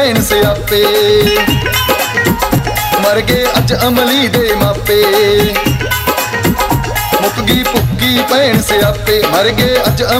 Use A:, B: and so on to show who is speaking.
A: भैन स्यापे, मर गए अज अमली दे मापे। मुक गई पुक्की भैन स्यापे, मर गए अज